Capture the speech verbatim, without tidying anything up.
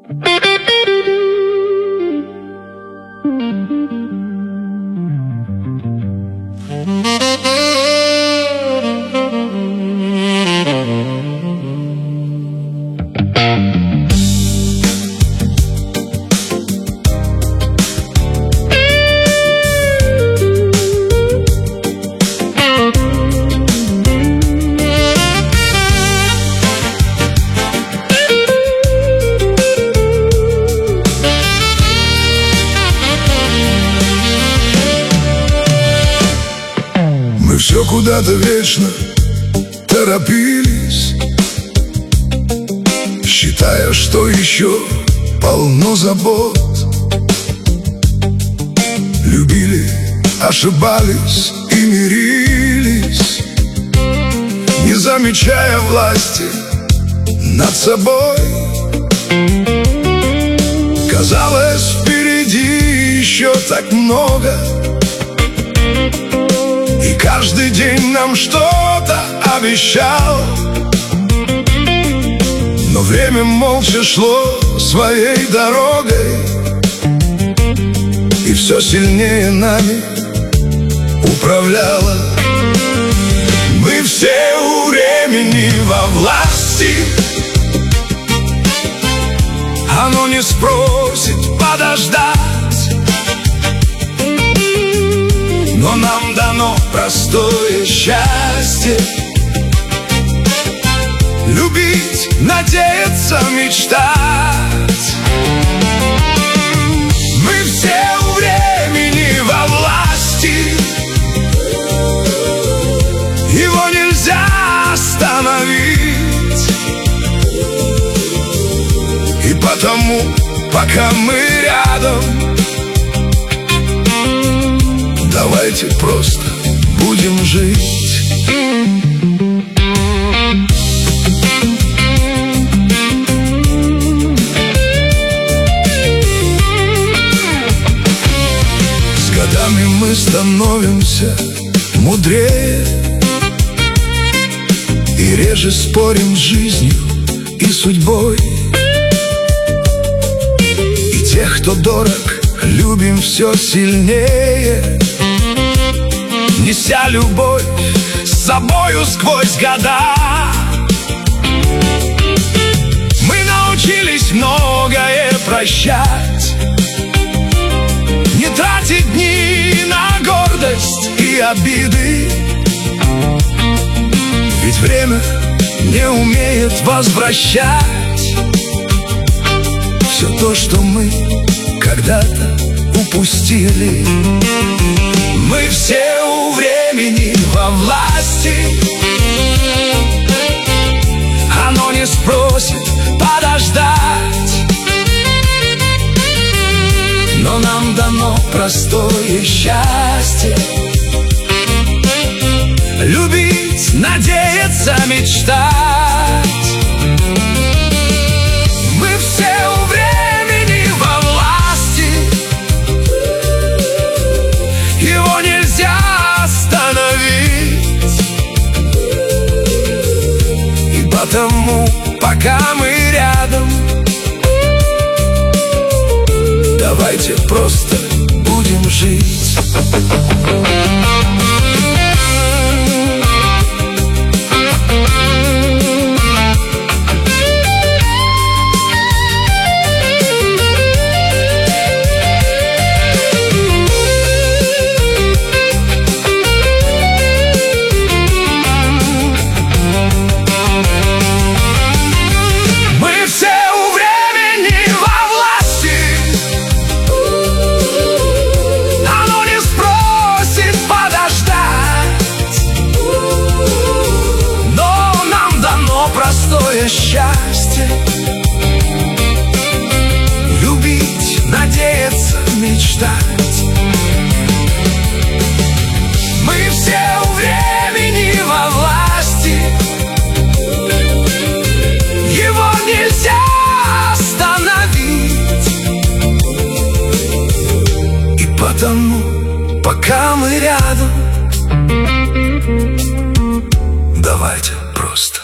Мы все куда-то вечно торопились, считая, что еще полно забот. Любили, ошибались и мирились, не замечая власти над собой. Казалось, впереди еще так много, и каждый день нам что-то обещал. Но время молча шло своей дорогой, и все сильнее нами управляло. Мы все у времени во власти, оно не спросит подождать. Но нам дано простое счастье: любить, надеяться, мечтать. Мы все у времени во власти, его нельзя остановить. И потому, пока мы рядом, давайте просто будем жить. С годами мы становимся мудрее и реже спорим с жизнью и судьбой. И тех, кто дорог, любим все сильнее, неся любовь с собою сквозь года. Мы научились многое прощать, не тратить дни на гордость и обиды. Ведь время не умеет возвращать все то, что мы когда-то упустили. Мы все у времени во власти, оно не спросит подождать. Но нам дано простое счастье: любить, надеяться, мечтать. Мы все у времени во власти, его нельзя остановить. И потому, пока мы рядом, давайте просто будем жить. Простое счастье: любить, надеяться, мечтать. Мы все у времени во власти, его нельзя остановить. И потому, пока мы рядом, давайте просто